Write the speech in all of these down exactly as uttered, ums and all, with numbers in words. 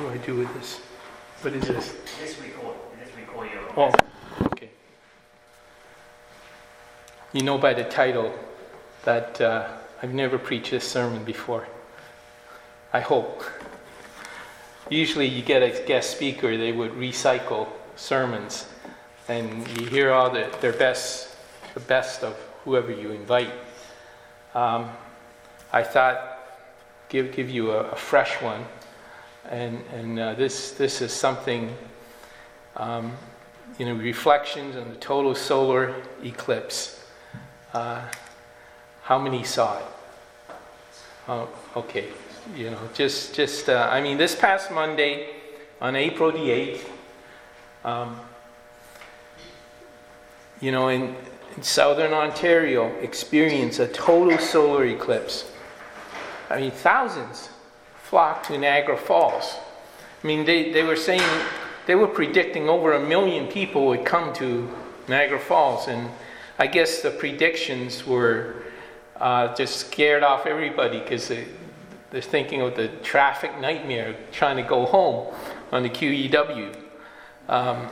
do I do with this? What is this? Just record. Just record your. Oh, okay. You know by the title that uh, I've never preached this sermon before. I hope. Usually you get a guest speaker, they would recycle sermons, and you hear all the, their best, the best of whoever you invite. Um, I thought give give you a, a fresh one, and and uh, this this is something, um, you know, reflections on the total solar eclipse. Uh, how many saw it? Oh, okay. You know, just, just uh, I mean, this past Monday, on April the eighth, um, you know, in, in southern Ontario, experienced a total solar eclipse. I mean, thousands flocked to Niagara Falls. I mean, they, they were saying, they were predicting over a million people would come to Niagara Falls, and I guess the predictions were uh, just scared off everybody because they, they're thinking of the traffic nightmare trying to go home on the Q E W. Um,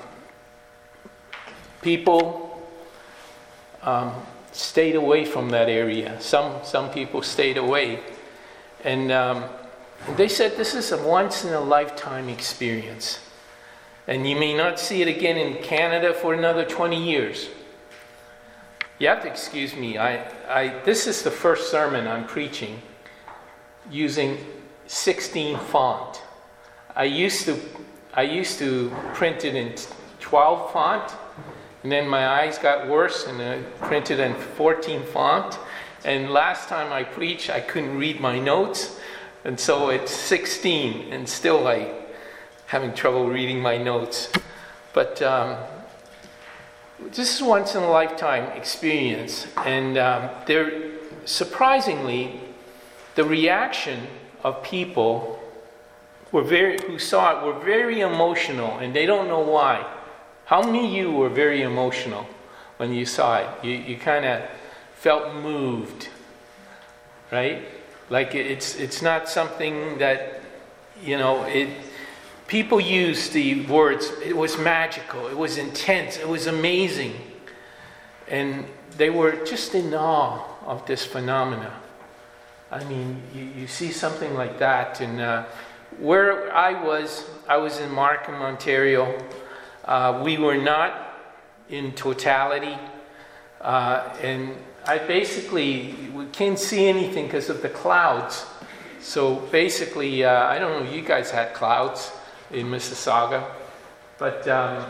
people um, stayed away from that area. Some some people stayed away. And um, they said this is a once-in-a-lifetime experience. And you may not see it again in Canada for another twenty years. You have to excuse me. I, I this is the first sermon I'm preaching using sixteen font. I used to I used to print it in twelve font, and then my eyes got worse and I printed in fourteen font. And last time I preached, I couldn't read my notes, and so it's sixteen, and still I having trouble reading my notes. But um, this is once in a lifetime experience, and um, there surprisingly. The reaction of people were very who saw it were very emotional, and they don't know why. How many of you were very emotional when you saw it? You you kind of felt moved, right? Like it's it's not something that, you know, it. People use the words, it was magical, it was intense, it was amazing, and they were just in awe of this phenomena. I mean, you, you see something like that, and uh, where I was, I was in Markham, Ontario. Uh, we were not in totality, uh, and I basically we can't see anything because of the clouds. So basically, uh, I don't know. You guys had clouds in Mississauga, but um,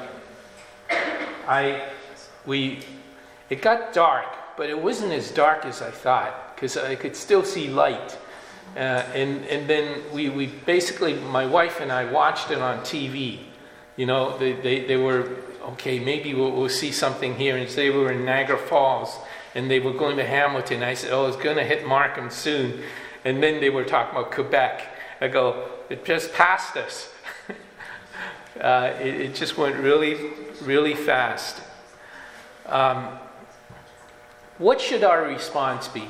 I we it got dark, but it wasn't as dark as I thought, because I could still see light. Uh, and, and then we, we basically, my wife and I watched it on T V. You know, they, they, they were, okay, maybe we'll, we'll see something here. And so they were in Niagara Falls, and they were going to Hamilton. I said, oh, it's going to hit Markham soon. And then they were talking about Quebec. I go, it just passed us. uh, it, it just went really, really fast. Um, what should our response be?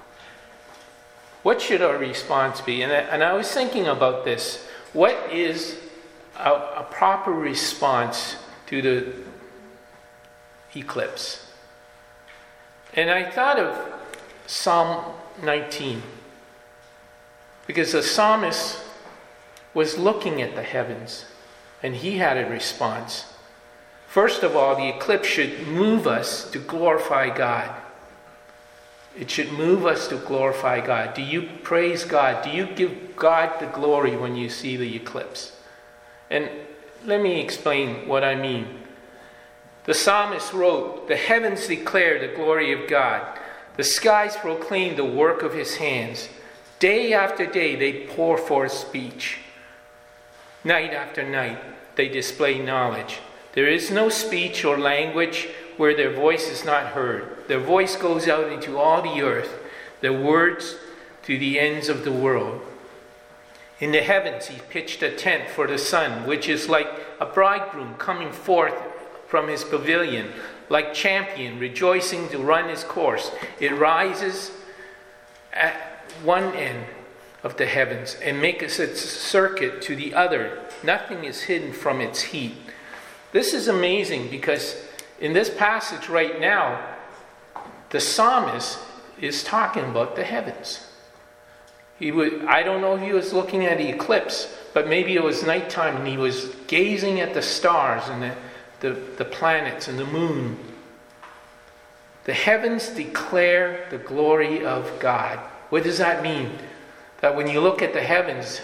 What should our response be? And I, and I was thinking about this. What is a, a proper response to the eclipse? And I thought of Psalm nineteen. Because the psalmist was looking at the heavens, and he had a response. First of all, the eclipse should move us to glorify God. It should move us to glorify God. Do you praise God? Do you give God the glory when you see the eclipse? And let me explain what I mean. The psalmist wrote, "The heavens declare the glory of God. The skies proclaim the work of his hands. Day after day they pour forth speech. Night after night they display knowledge. There is no speech or language where their voice is not heard. Their voice goes out into all the earth, their words to the ends of the world. In the heavens he pitched a tent for the sun, which is like a bridegroom coming forth from his pavilion, like champion rejoicing to run his course. It rises at one end of the heavens and maketh its circuit to the other. Nothing is hidden from its heat. This is amazing because in this passage right now, the psalmist is talking about the heavens. He would, I don't know if he was looking at the eclipse, but maybe it was nighttime and he was gazing at the stars and the, the, the planets and the moon. The heavens declare the glory of God. What does that mean? That when you look at the heavens,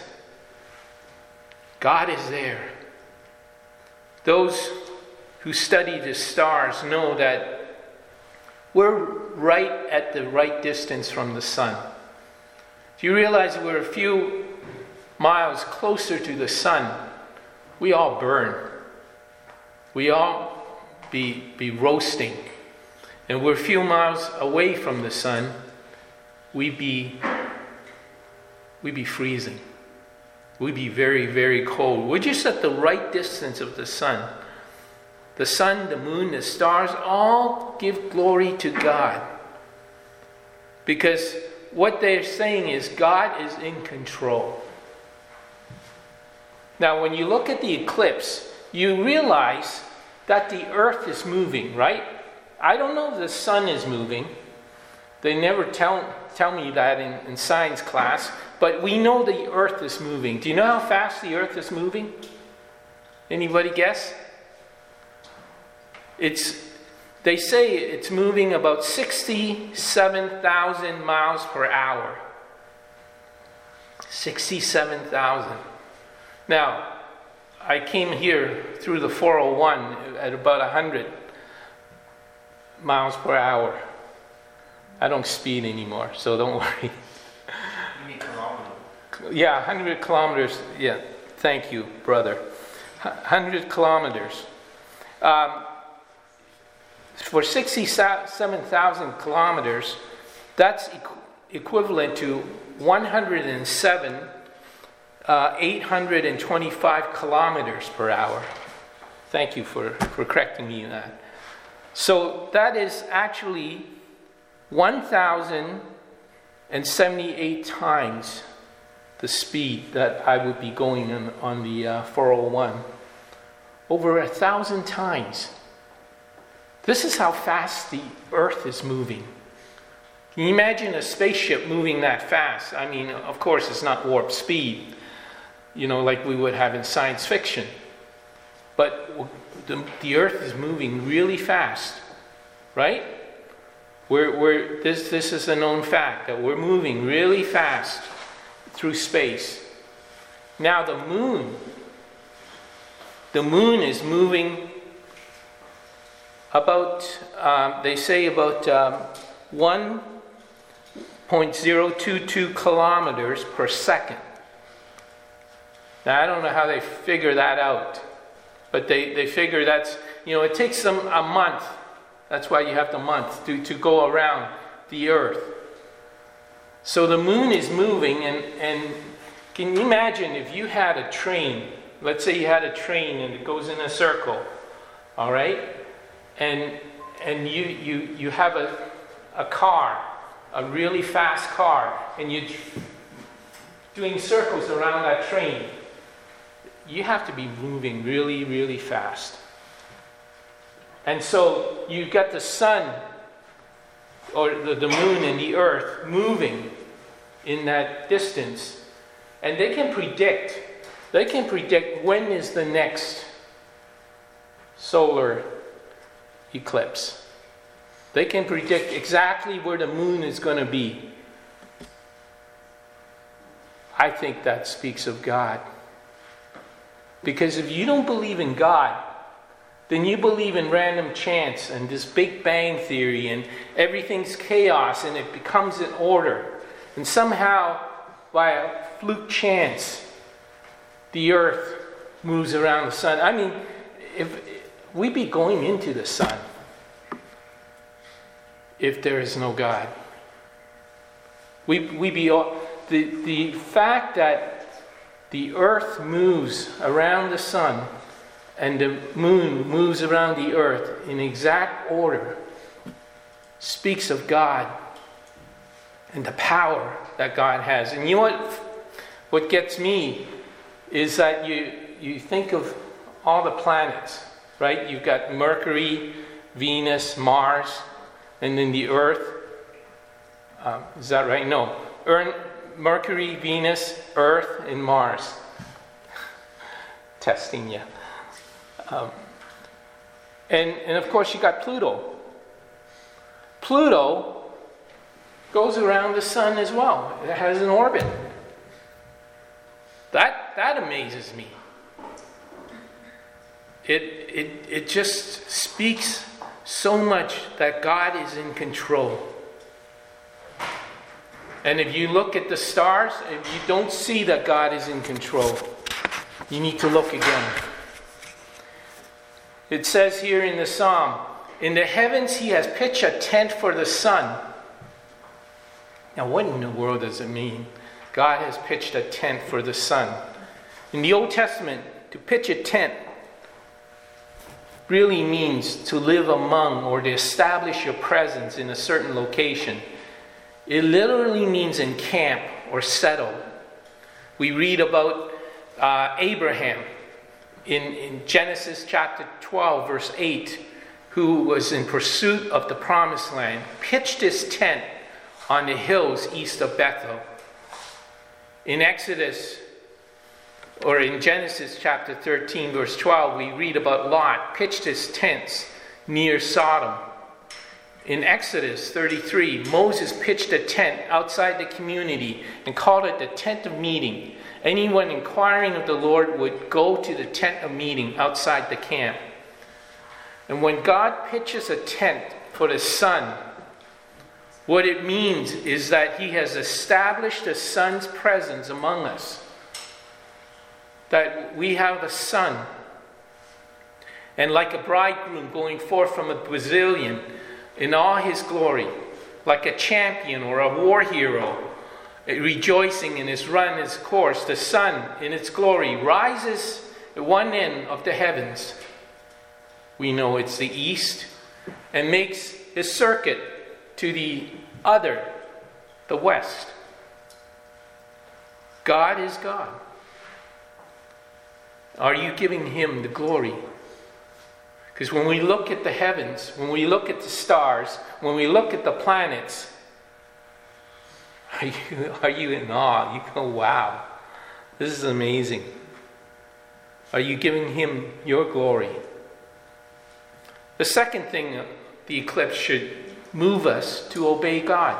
God is there. Those who study the stars know that we're right at the right distance from the sun. If you realize we're a few miles closer to the sun, we all burn. We all be, be roasting. And we're a few miles away from the sun, we be, we be freezing. We'd be very, very cold. We're just at the right distance of the sun. The sun, the moon, the stars all give glory to God. Because what they're saying is God is in control. Now, when you look at the eclipse, you realize that the earth is moving, right? I don't know if the sun is moving. They never tell, tell me that in, in science class. But we know the earth is moving. Do you know how fast the earth is moving? Anybody guess? It's, they say it's moving about sixty-seven thousand miles per hour. sixty-seven thousand. Now, I came here through the four oh one at about one hundred miles per hour. I don't speed anymore, so don't worry. You mean kilometers? Yeah, one hundred kilometers. Yeah, thank you, brother. one hundred kilometers. Um, for sixty-seven thousand kilometers, that's equ- equivalent to one hundred seven, uh, eight hundred twenty-five kilometers per hour. Thank you for, for correcting me on that. So that is actually one thousand seventy-eight times the speed that I would be going on, on the uh, four oh one. Over a thousand times. This is how fast the earth is moving. Can you imagine a spaceship moving that fast? I mean, of course, it's not warp speed, you know, like we would have in science fiction. But the, the earth is moving really fast, right? We're, we're, this, this is a known fact, that we're moving really fast through space. Now the moon, the moon is moving about, um, they say about um, one point zero two two kilometers per second. Now I don't know how they figure that out, but they, they figure that's, you know, it takes them a month. That's why you have the month to, to go around the earth. So the moon is moving, and, and can you imagine if you had a train, let's say you had a train and it goes in a circle, all right? And and you, you, you have a, a car, a really fast car, and you're doing circles around that train. You have to be moving really, really fast. And so you've got the sun, or the, the moon and the earth moving in that distance. And they can predict, they can predict when is the next solar eclipse. They can predict exactly where the moon is going to be. I think that speaks of God. Because if you don't believe in God, then you believe in random chance and this Big Bang theory and everything's chaos and it becomes an order. And somehow, by a fluke chance, the earth moves around the sun. I mean, if we'd be going into the sun if there is no God. We we be all, the the fact that the earth moves around the sun and the moon moves around the earth in exact order speaks of God and the power that God has. And you know what? what gets me is that you, you think of all the planets, right? You've got Mercury, Venus, Mars, and then the Earth. Um, is that right? No. Earth, Mercury, Venus, Earth, and Mars. Testing you. Um, and, and of course you got Pluto. Pluto goes around the sun as well. It has an orbit. That that amazes me. It it it just speaks so much that God is in control. And if you look at the stars, if you don't see that God is in control, you need to look again. It says here in the Psalm, in the heavens he has pitched a tent for the sun. Now what in the world does it mean? God has pitched a tent for the sun. In the Old Testament, to pitch a tent really means to live among or to establish your presence in a certain location. It literally means encamp or settle. We read about uh, Abraham in, in Genesis chapter twelve, verse eight, who was in pursuit of the promised land, pitched his tent on the hills east of Bethel. In Exodus, or in Genesis chapter thirteen, verse twelve, we read about Lot pitched his tents near Sodom. In Exodus thirty-three, Moses pitched a tent outside the community and called it the tent of meeting. Anyone inquiring of the Lord would go to the tent of meeting outside the camp. And when God pitches a tent for the sun, what it means is that he has established the sun's presence among us. That we have a sun. And like a bridegroom going forth from a pavilion in all his glory, like a champion or a war hero, rejoicing in his run, his course, the sun in its glory rises at one end of the heavens. We know it's the east, and makes his circuit to the other, the west. God is God. Are you giving him the glory? Because when we look at the heavens, when we look at the stars, when we look at the planets, are you, are you in awe? You go, wow, this is amazing. Are you giving him your glory? The second thing the eclipse should move us to obey God.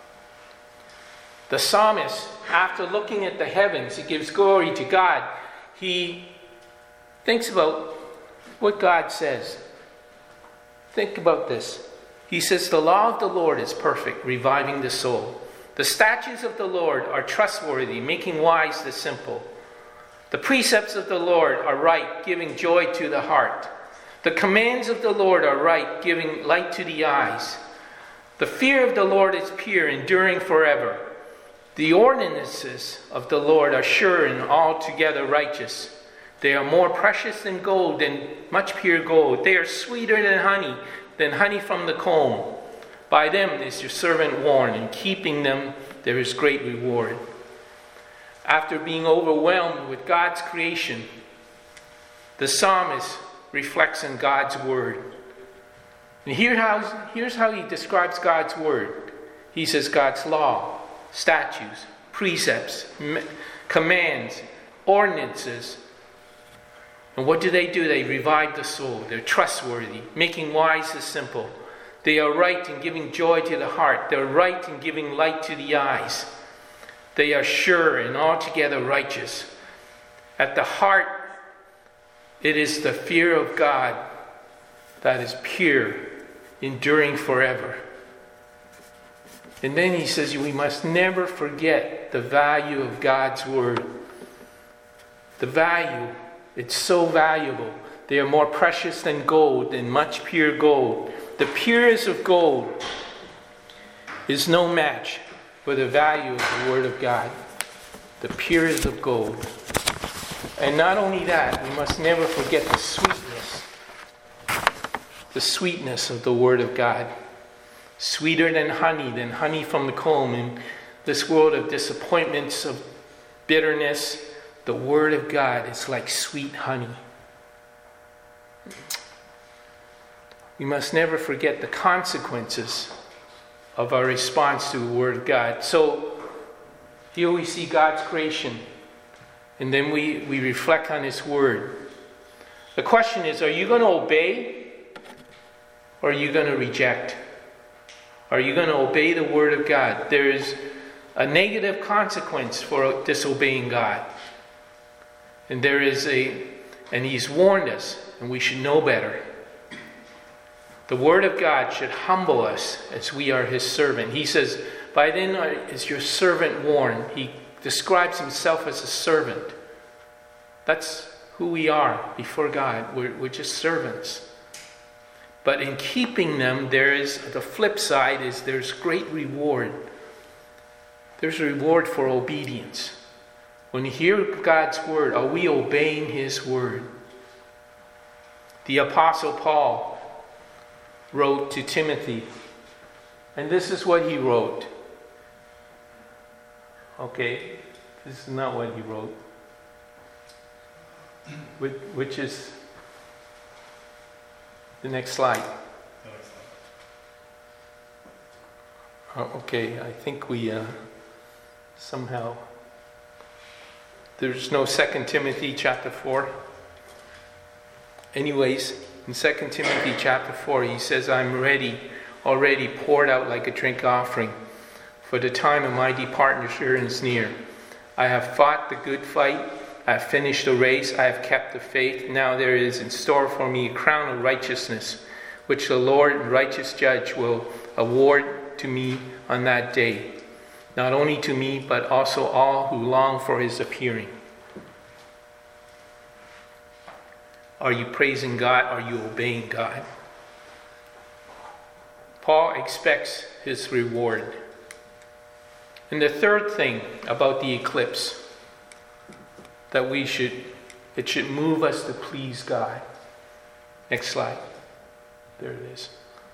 The psalmist, after looking at the heavens, he gives glory to God. He thinks about what God says. Think about this. He says, the law of the Lord is perfect, reviving the soul. The statutes of the Lord are trustworthy, making wise the simple. The precepts of the Lord are right, giving joy to the heart. The commands of the Lord are right, giving light to the eyes. The fear of the Lord is pure, enduring forever. The ordinances of the Lord are sure and altogether righteous. They are more precious than gold, than much pure gold. They are sweeter than honey, than honey from the comb. By them is your servant warned, and keeping them there is great reward. After being overwhelmed with God's creation, the psalmist reflects on God's word. And here how, here's how he describes God's word. He says God's law, statutes, precepts, commands, ordinances. And what do they do? They revive the soul. They're trustworthy, making wise the simple. They are right in giving joy to the heart. They're right in giving light to the eyes. They are sure and altogether righteous. At the heart, it is the fear of God that is pure, enduring forever. And then he says we must never forget the value of God's word. The value, it's so valuable. They are more precious than gold, than much pure gold. The purest of gold is no match for the value of the Word of God. The purest of gold. And not only that, we must never forget the sweetness. The sweetness of the Word of God. Sweeter than honey, than honey from the comb. In this world of disappointments, of bitterness, the Word of God is like sweet honey. We must never forget the consequences of our response to the Word of God. So here we see God's creation, and then we, we reflect on His Word. The question is, are you going to obey, or are you going to reject? Are you going to obey the Word of God? There is a negative consequence for disobeying God. And there is a, and He's warned us, and we should know better. The Word of God should humble us as we are His servant. He says, by then is your servant warned. He describes Himself as a servant. That's who we are before God. We're, we're just servants. But in keeping them, there is, the flip side is there's great reward. There's a reward for obedience. When you hear God's Word, are we obeying His Word? The Apostle Paul wrote to Timothy, and this is what he wrote. Okay, this is not what he wrote, which is the next slide. Oh, okay, I think we uh, somehow, there's no Second Timothy chapter four. Anyways, in Second Timothy chapter four, he says, I'm ready, already poured out like a drink offering, for the time of my departure is near. I have fought the good fight, I have finished the race, I have kept the faith. Now there is in store for me a crown of righteousness, which the Lord, righteous judge, will award to me on that day. Not only to me, but also all who long for His appearing. Are you praising God? Are you obeying God? Paul expects his reward. And the third thing about the eclipse, that we should, it should move us to please God. Next slide. There it is.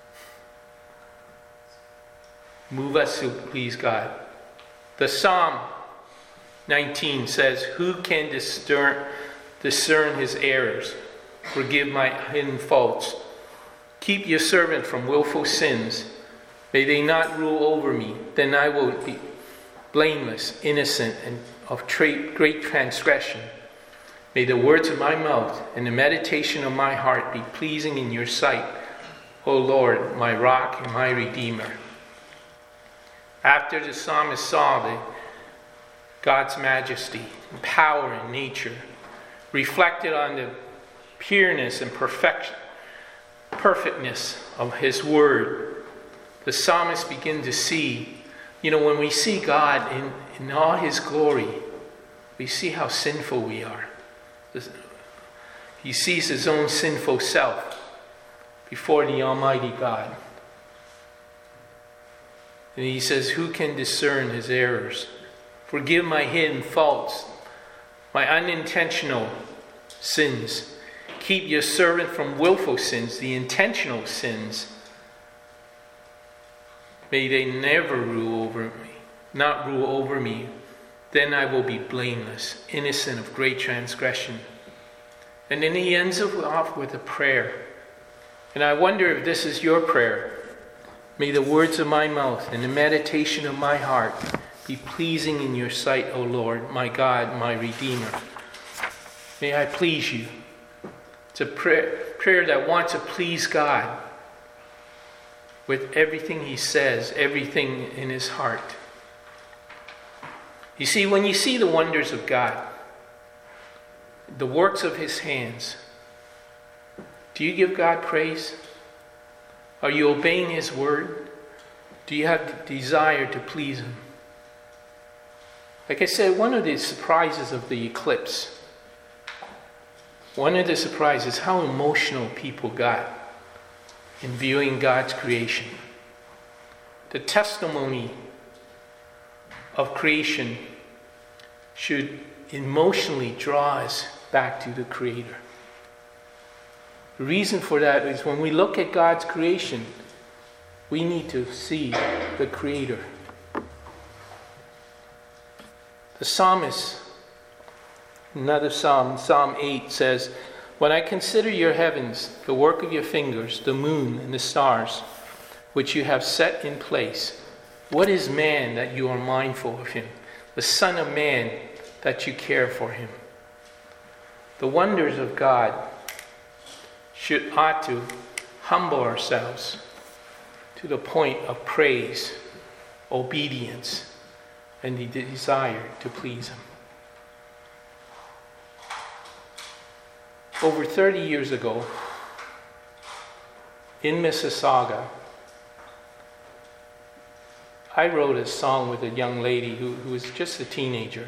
Move us to please God. The Psalm nineteen says, who can discern, discern his errors? Forgive my hidden faults. Keep your servant from willful sins. May they not rule over me. Then I will be blameless, innocent, and of tra- great transgression. May the words of my mouth and the meditation of my heart be pleasing in your sight, O Lord, my rock and my redeemer. After the psalmist saw the God's majesty and power and nature, reflected on the pureness and perfection, perfectness of His Word, the psalmist began to see, you know, when we see God in, in all His glory, we see how sinful we are. He sees his own sinful self before the Almighty God. And he says, who can discern his errors? Forgive my hidden faults, my unintentional sins. Keep your servant from willful sins, the intentional sins. May they never rule over me, not rule over me. Then I will be blameless, innocent of great transgression. And then he ends it off with a prayer. And I wonder if this is your prayer. May the words of my mouth and the meditation of my heart be pleasing in your sight, O Lord, my God, my Redeemer. May I please you. It's a prayer, prayer that wants to please God with everything he says, everything in his heart. You see, when you see the wonders of God, the works of his hands, do you give God praise? Are you obeying his word? Do you have the desire to please him? Like I said, one of the surprises of the eclipse, one of the surprises is how emotional people got in viewing God's creation. The testimony of creation should emotionally draw us back to the Creator. The reason for that is when we look at God's creation, we need to see the Creator. The psalmist, another psalm, Psalm eight says, "When I consider your heavens, the work of your fingers, the moon and the stars, which you have set in place, what is man that you are mindful of him? The Son of Man that you care for him?" The wonders of God should ought to humble ourselves to the point of praise, obedience, and the desire to please him. Over thirty years ago, in Mississauga, I wrote a song with a young lady who, who was just a teenager.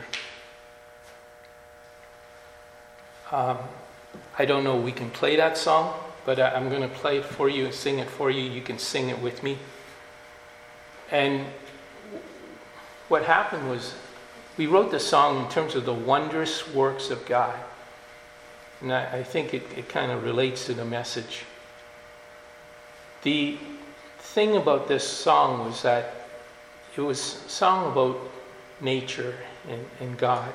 Um, I don't know if we can play that song, but I, I'm going to play it for you and sing it for you. You can sing it with me. And what happened was, we wrote the song in terms of the wondrous works of God. And I, I think it, it kind of relates to the message. The thing about this song was that it was a song about nature and, and God.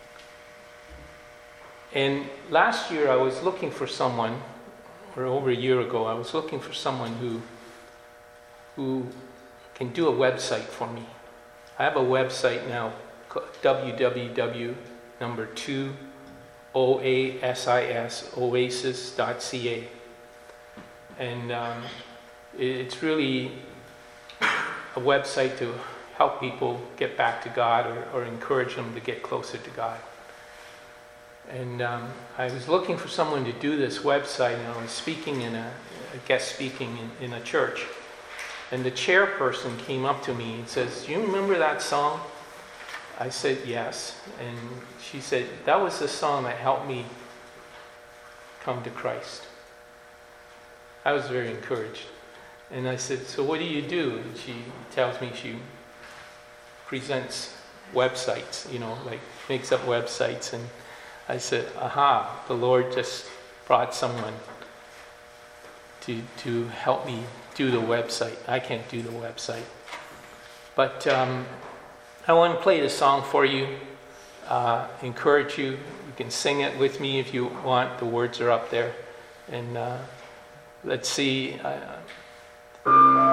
And last year I was looking for someone, or over a year ago, I was looking for someone who, who can do a website for me. I have a website now, w w w number two O A S I S oasis dot c a, and um, it's really a website to help people get back to God, or, or encourage them to get closer to God. And um, I was looking for someone to do this website, and I was speaking in a, a guest speaking in, in a church, and the chairperson came up to me and says, "Do you remember that song?" I said, "Yes." And she said, "That was the song that helped me come to Christ." I was very encouraged. And I said, "So what do you do?" And she tells me she presents websites, you know, like makes up websites. And I said, aha, the Lord just brought someone to to help me do the website. I can't do the website. But um, I want to play the song for you, uh, encourage you. You can sing it with me if you want. The words are up there. And uh, let's see. Uh, do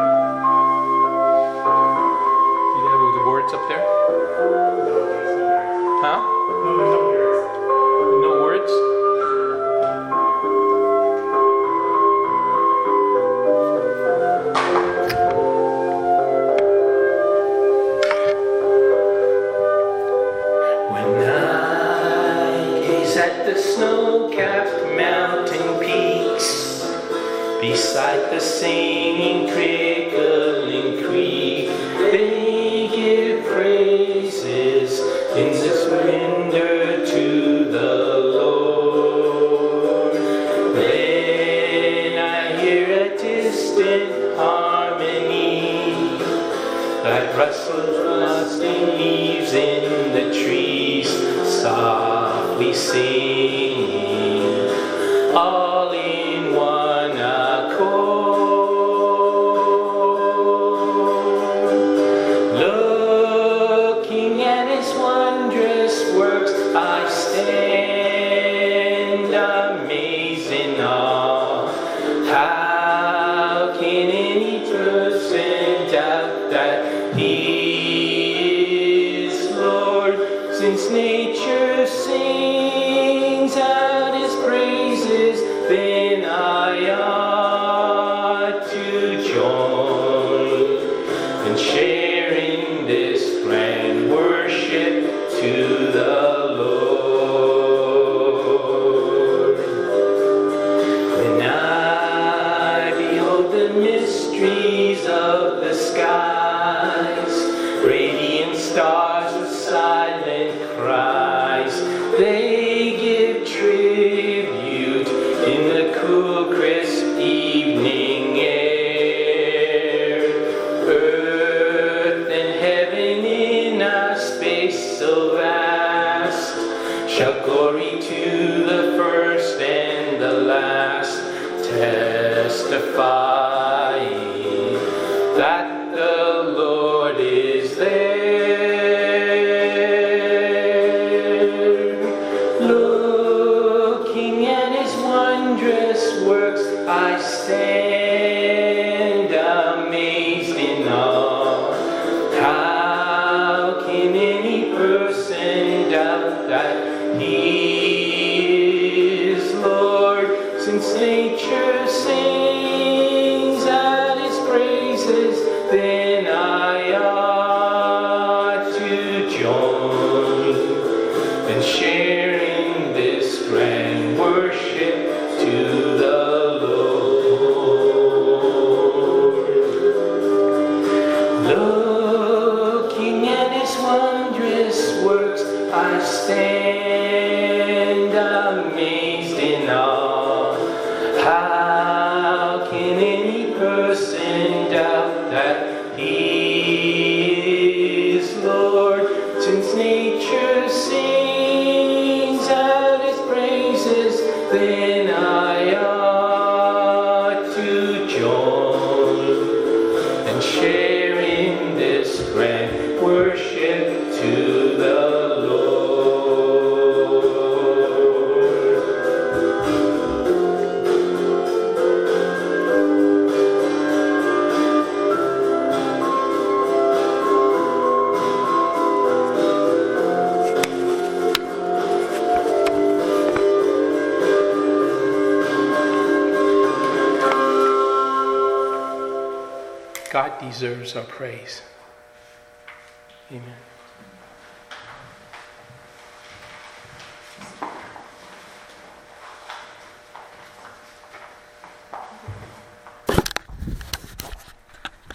you have the words up there? Huh? No, there's no lyrics. No words? When I gaze at the snow-capped mountain peaks, beside the singing, trickling creek, they give praises in the splendor to the Lord. Then I hear a distant harmony that rustles rustling leaves in the trees, softly singing, all in one accord. Looking at his wondrous works, I stand amazed in awe. How can any person doubt that he is Lord, since nature sings out his praises? Then I ought to join and share in this grand worship to the Lord. When I behold the mysteries of the skies, radiant stars with silent cries, they give tribute in the cool, crisp evening air. Earth and heaven in a space so vast shall glory to the first and the last, testifying that the Lord is there. He is Lord, since nature sings out His praises, then I ought to join and share in this grand worship to the Lord. Looking at His wondrous works, I stand amazed in awe. How can any person doubt that He is Lord, since nature sings out His praises, then I ought to join and share in this grand worship to the Lord. God deserves our praise. Amen.